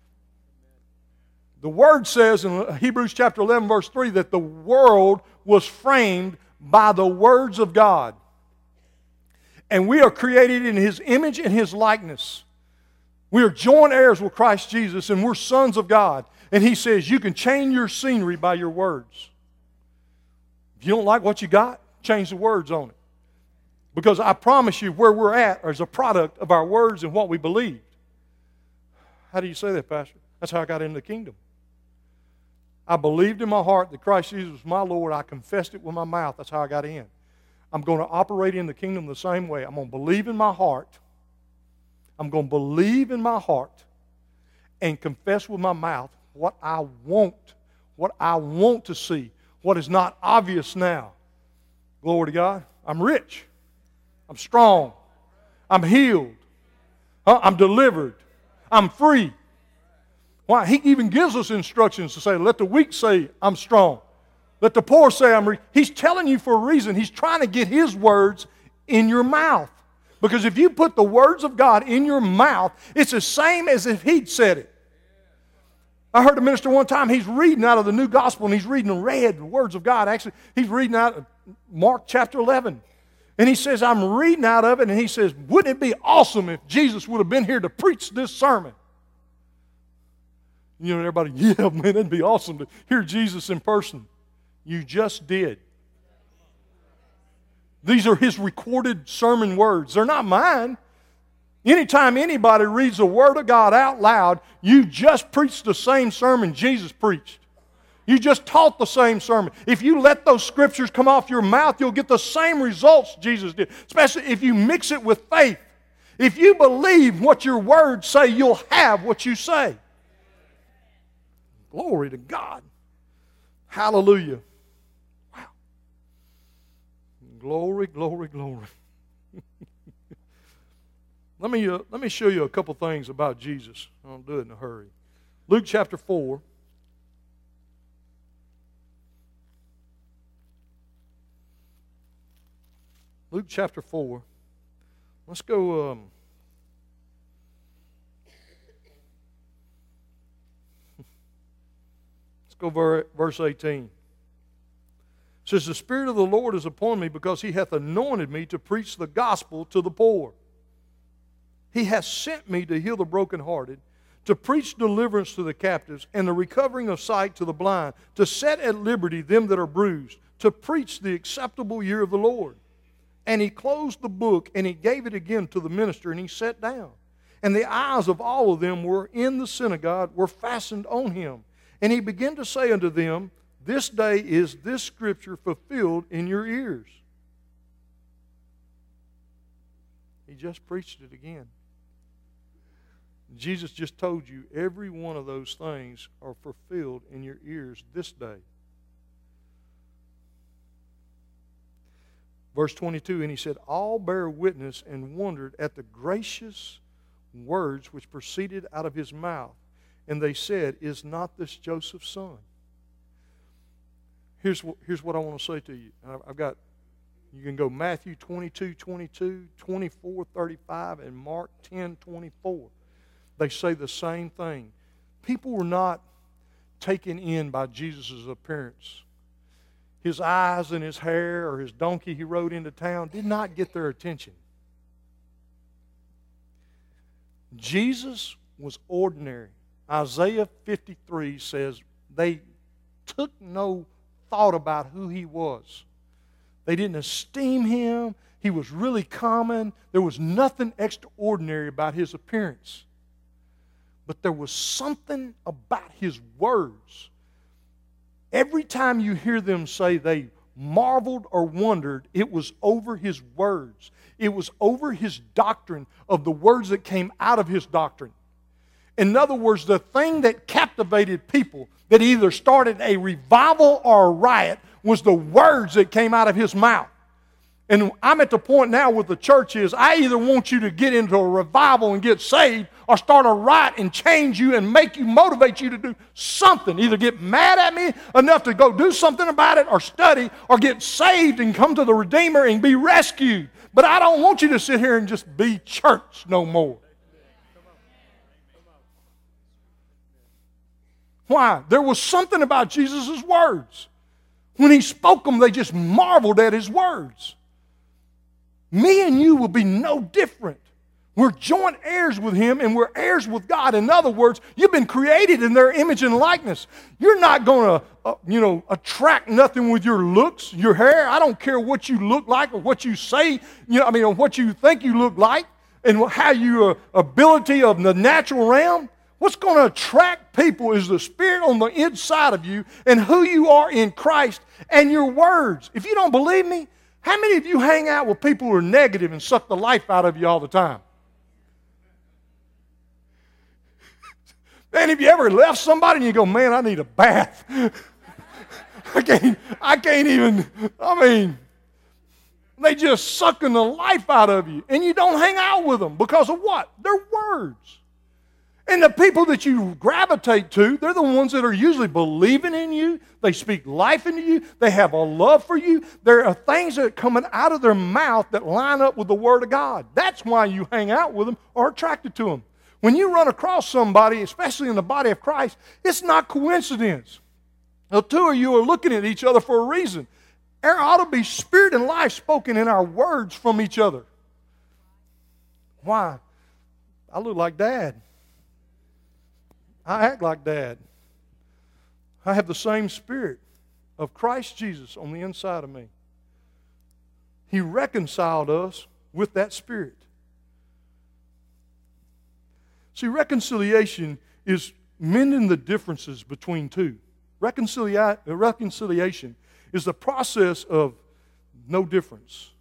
The Word says in Hebrews chapter 11, verse 3, that the world was framed by the words of God. And we are created in His image and His likeness. We are joint heirs with Christ Jesus, and we're sons of God. And He says you can change your scenery by your words. If you don't like what you got, change the words on it. Because I promise you, where we're at is a product of our words and what we believed. How do you say that, Pastor? That's how I got into the kingdom. I believed in my heart that Christ Jesus was my Lord. I confessed it with my mouth. That's how I got in. I'm going to operate in the kingdom the same way. I'm going to believe in my heart. I'm going to believe in my heart and confess with my mouth what I want to see, what is not obvious now. Glory to God. I'm rich. I'm strong. I'm healed. I'm delivered. I'm free. Why? He even gives us instructions to say, let the weak say, I'm strong. Let the poor say, I'm rich. He's telling you for a reason. He's trying to get His words in your mouth. Because if you put the words of God in your mouth, it's the same as if He'd said it. I heard a minister one time, he's reading out of the New Gospel, and he's reading the words of God. Actually, he's reading out of Mark chapter 11. And he says, I'm reading out of it, and he says, wouldn't it be awesome if Jesus would have been here to preach this sermon? You know, everybody, yeah, man, it'd be awesome to hear Jesus in person. You just did. These are His recorded sermon words. They're not mine. Anytime anybody reads the Word of God out loud, you just preached the same sermon Jesus preached. You just taught the same sermon. If you let those scriptures come off your mouth, you'll get the same results Jesus did, especially if you mix it with faith. If you believe what your words say, you'll have what you say. Glory to God. Hallelujah. Glory, glory, glory. Let me show you a couple things about Jesus. I'll do it in a hurry. Luke chapter 4. Luke chapter 4. Let's go. Let's go verse 18. It says, the Spirit of the Lord is upon me, because He hath anointed me to preach the gospel to the poor. He hath sent me to heal the brokenhearted, to preach deliverance to the captives, and the recovering of sight to the blind, to set at liberty them that are bruised, to preach the acceptable year of the Lord. And He closed the book, and He gave it again to the minister, and he sat down. And the eyes of all of them were in the synagogue were fastened on Him. And He began to say unto them, this day is this scripture fulfilled in your ears. He just preached it again. Jesus just told you every one of those things are fulfilled in your ears this day. Verse 22, and He said, all bare witness and wondered at the gracious words which proceeded out of his mouth. And they said, Is not this Joseph's son? Here's what I want to say to you. You can go Matthew 22:22, 24:35, and Mark 10:24. They say the same thing. People were not taken in by Jesus' appearance. His eyes and his hair or his donkey he rode into town did not get their attention. Jesus was ordinary. Isaiah 53 says they took no thought about who he was. They didn't esteem him. He was really common. There was nothing extraordinary about his appearance. But there was something about his words. Every time you hear them say they marveled or wondered, it was over his words. It was over his doctrine of the words that came out of his doctrine. In other words, the thing that captivated people, that either started a revival or a riot, was the words that came out of his mouth. And I'm at the point now with the church is, I either want you to get into a revival and get saved, or start a riot and change you and motivate you to do something. Either get mad at me enough to go do something about it, or study, or get saved and come to the Redeemer and be rescued. But I don't want you to sit here and just be church no more. Why? There was something about Jesus' words. When he spoke them, they just marveled at his words. Me and you will be no different. We're joint heirs with him, and we're heirs with God. In other words, you've been created in their image and likeness. You're not going to, attract nothing with your looks, your hair. I don't care what you look like or what you say, or what you think you look like, and how your ability of the natural realm. What's going to attract people is the Spirit on the inside of you and who you are in Christ and your words. If you don't believe me, how many of you hang out with people who are negative and suck the life out of you all the time? And have you ever left somebody and you go, man, I need a bath. I can't even, they just sucking the life out of you. And you don't hang out with them because of what? Their words. And the people that you gravitate to, they're the ones that are usually believing in you. They speak life into you. They have a love for you. There are things that are coming out of their mouth that line up with the Word of God. That's why you hang out with them or are attracted to them. When you run across somebody, especially in the body of Christ, it's not coincidence. The two of you are looking at each other for a reason. There ought to be spirit and life spoken in our words from each other. Why? I look like Dad. I act like Dad. I have the same spirit of Christ Jesus on the inside of me. He reconciled us with that spirit. See, reconciliation is mending the differences between two. Reconciliation is the process of no difference.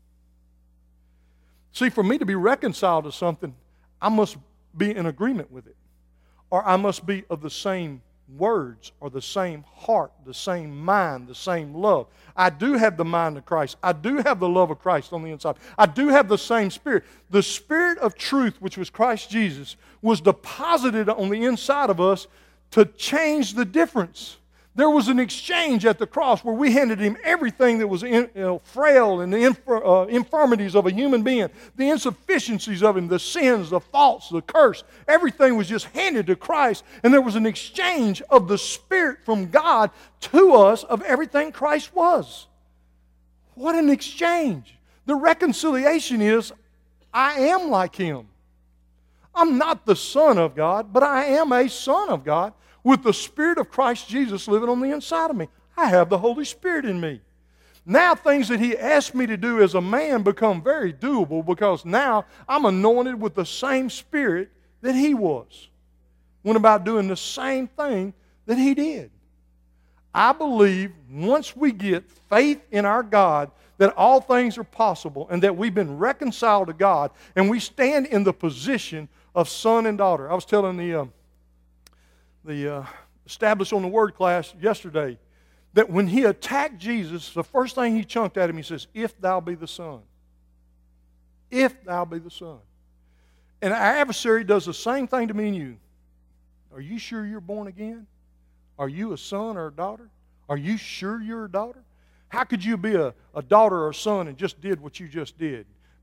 See, for me to be reconciled to something, I must be in agreement with it. Or I must be of the same words, or the same heart, the same mind, the same love. I do have the mind of Christ. I do have the love of Christ on the inside. I do have the same Spirit. The Spirit of truth, which was Christ Jesus, was deposited on the inside of us to change the difference. There was an exchange at the cross where we handed him everything that was frail and the infirmities of a human being, the insufficiencies of him, the sins, the faults, the curse. Everything was just handed to Christ, and there was an exchange of the Spirit from God to us of everything Christ was. What an exchange. The reconciliation is, I am like him. I'm not the Son of God, but I am a son of God, with the Spirit of Christ Jesus living on the inside of me. I have the Holy Spirit in me. Now things that he asked me to do as a man become very doable, because now I'm anointed with the same Spirit that he was. Went about doing the same thing that he did. I believe once we get faith in our God, that all things are possible, and that we've been reconciled to God, and we stand in the position of son and daughter. I was telling the Established on the Word class yesterday that when he attacked Jesus, the first thing he chunked at him, he says, if thou be the Son. If thou be the Son. And our adversary does the same thing to me and you. Are you sure you're born again? Are you a son or a daughter? Are you sure you're a daughter? How could you be a daughter or a son and just did what you just did?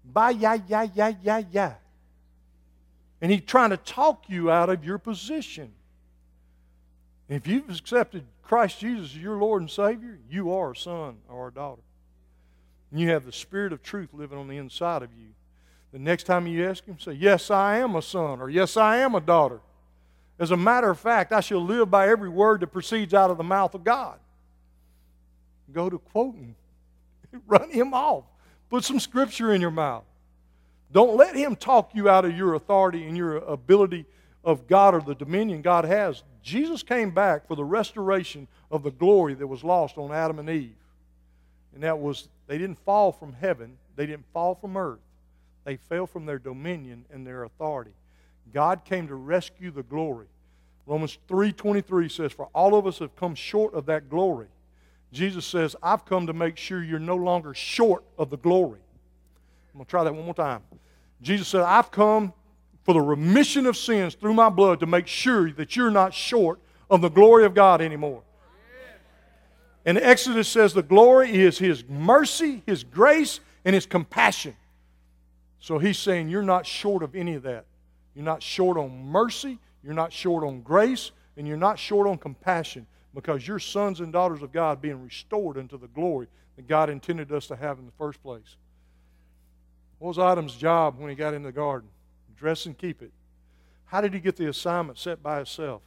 Yeah. And he's trying to talk you out of your position. If you've accepted Christ Jesus as your Lord and Savior, you are a son or a daughter. And you have the Spirit of truth living on the inside of you. The next time you ask Him, say, yes, I am a son, or yes, I am a daughter. As a matter of fact, I shall live by every word that proceeds out of the mouth of God. Go to quoting. Run Him off. Put some scripture in your mouth. Don't let him talk you out of your authority and your ability of God or the dominion God has. Jesus came back for the restoration of the glory that was lost on Adam and Eve. And that was, they didn't fall from heaven. They didn't fall from earth. They fell from their dominion and their authority. God came to rescue the glory. Romans 3:23 says, for all of us have come short of that glory. Jesus says, I've come to make sure you're no longer short of the glory. I'm going to try that one more time. Jesus said, I've come for the remission of sins through my blood to make sure that you're not short of the glory of God anymore. And Exodus says the glory is His mercy, His grace, and His compassion. So He's saying you're not short of any of that. You're not short on mercy, you're not short on grace, and you're not short on compassion, because you're sons and daughters of God being restored into the glory that God intended us to have in the first place. What was Adam's job when he got in the garden? Dress and keep it. How did he get the assignment set by himself?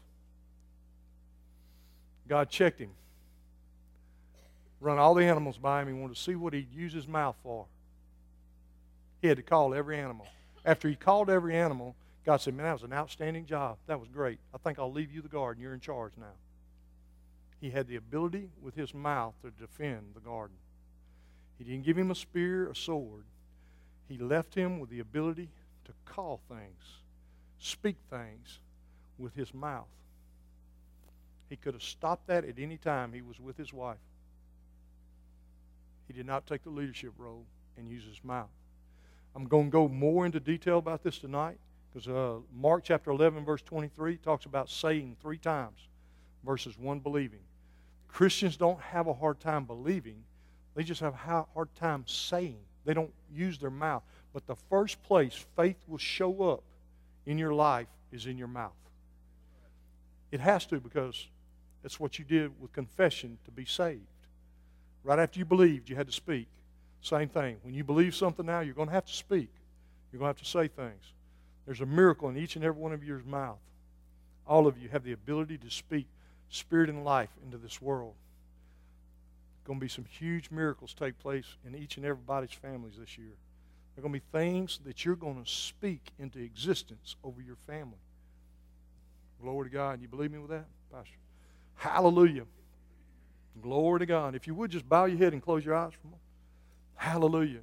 God checked him. Run all the animals by him. He wanted to see what he'd use his mouth for. He had to call every animal. After he called every animal, God said, man, that was an outstanding job. That was great. I think I'll leave you the garden. You're in charge now. He had the ability with his mouth to defend the garden. He didn't give him a spear, a sword. He left him with the ability to call things, speak things with his mouth. He could have stopped that at any time he was with his wife. He did not take the leadership role and use his mouth. I'm going to go more into detail about this tonight, because Mark chapter 11, verse 23 talks about saying 3 times versus 1 believing. Christians don't have a hard time believing. They just have a hard time saying. They don't use their mouth. But the first place faith will show up in your life is in your mouth. It has to, because that's what you did with confession to be saved. Right after you believed, you had to speak. Same thing. When you believe something now, you're going to have to speak. You're going to have to say things. There's a miracle in each and every one of your mouth. All of you have the ability to speak spirit and life into this world. Going to be some huge miracles take place in each and everybody's families this year. There are going to be things that you're going to speak into existence over your family. Glory to God. You believe me with that, Pastor? Hallelujah. Glory to God. If you would, just bow your head and close your eyes for a moment. Hallelujah.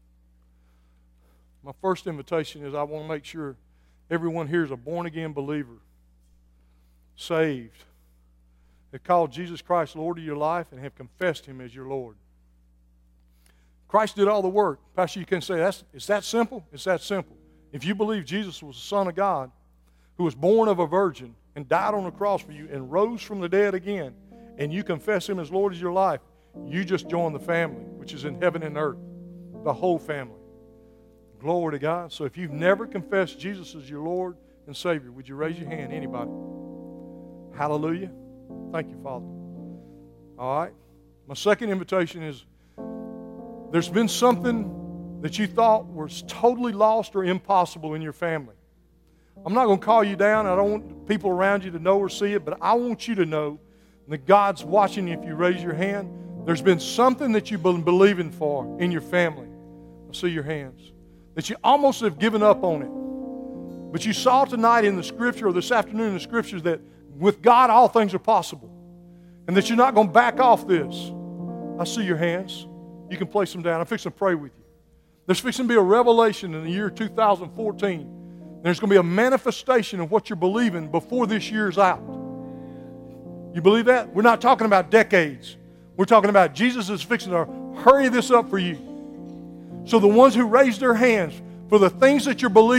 My first invitation is I want to make sure everyone here is a born-again believer, saved, that called Jesus Christ Lord of your life and have confessed Him as your Lord. Christ did all the work. Pastor, you can say, it's that simple? It's that simple. If you believe Jesus was the Son of God, who was born of a virgin and died on the cross for you and rose from the dead again, and you confess Him as Lord of your life, you just joined the family, which is in heaven and earth, the whole family. Glory to God. So if you've never confessed Jesus as your Lord and Savior, would you raise your hand? Anybody? Hallelujah. Thank you, Father. All right. My second invitation is, there's been something that you thought was totally lost or impossible in your family. I'm not going to call you down. I don't want people around you to know or see it, but I want you to know that God's watching you if you raise your hand. There's been something that you've been believing for in your family. I see your hands. That you almost have given up on it. But you saw tonight in the Scripture, or this afternoon in the Scriptures, that with God all things are possible. And that you're not going to back off this. I see your hands. You can place them down. I'm fixing to pray with you. There's fixing to be a revelation in the year 2014. There's going to be a manifestation of what you're believing before this year's out. You believe that? We're not talking about decades. We're talking about Jesus is fixing to hurry this up for you. So the ones who raised their hands for the things that you're believing,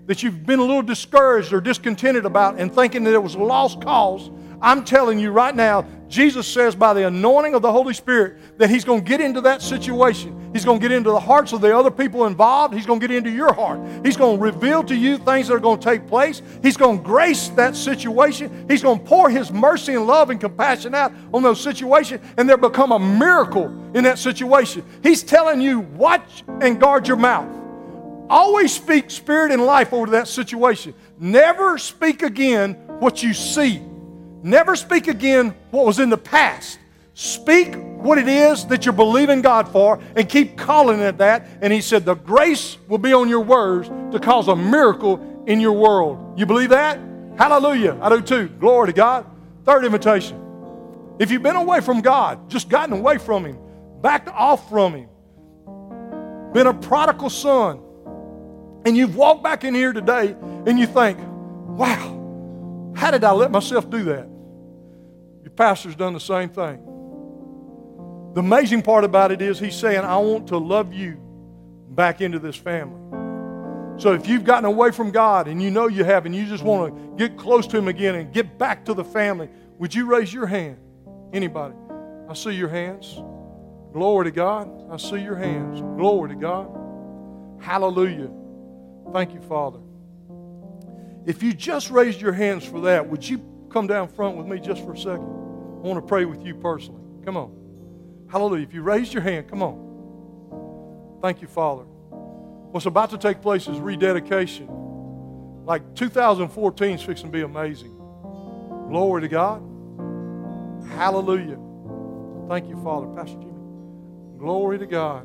that you've been a little discouraged or discontented about and thinking that it was a lost cause, I'm telling you right now, Jesus says by the anointing of the Holy Spirit that He's going to get into that situation. He's going to get into the hearts of the other people involved. He's going to get into your heart. He's going to reveal to you things that are going to take place. He's going to grace that situation. He's going to pour His mercy and love and compassion out on those situations, and there'll become a miracle in that situation. He's telling you, watch and guard your mouth. Always speak spirit and life over that situation. Never speak again what you see. Never speak again what was in the past. Speak what it is that you're believing God for and keep calling it that. And He said the grace will be on your words to cause a miracle in your world. You believe that? Hallelujah. I do too. Glory to God. Third invitation. If you've been away from God, just gotten away from Him, backed off from Him, been a prodigal son, and you've walked back in here today and you think, wow, how did I let myself do that? Your pastor's done the same thing. The amazing part about it is he's saying, I want to love you back into this family. So if you've gotten away from God and you know you have and you just want to get close to Him again and get back to the family, would you raise your hand? Anybody? I see your hands. Glory to God. I see your hands. Glory to God. Hallelujah. Thank you, Father. If you just raised your hands for that, would you come down front with me just for a second? I want to pray with you personally. Come on. Hallelujah. If you raised your hand, come on. Thank you, Father. What's about to take place is rededication. Like 2014 is fixing to be amazing. Glory to God. Hallelujah. Thank you, Father. Pastor Jimmy. Glory to God.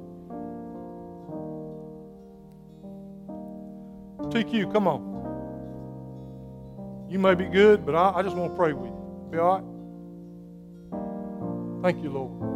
TQ, come on. You may be good, but I just want to pray with you. Be all right? Thank you, Lord.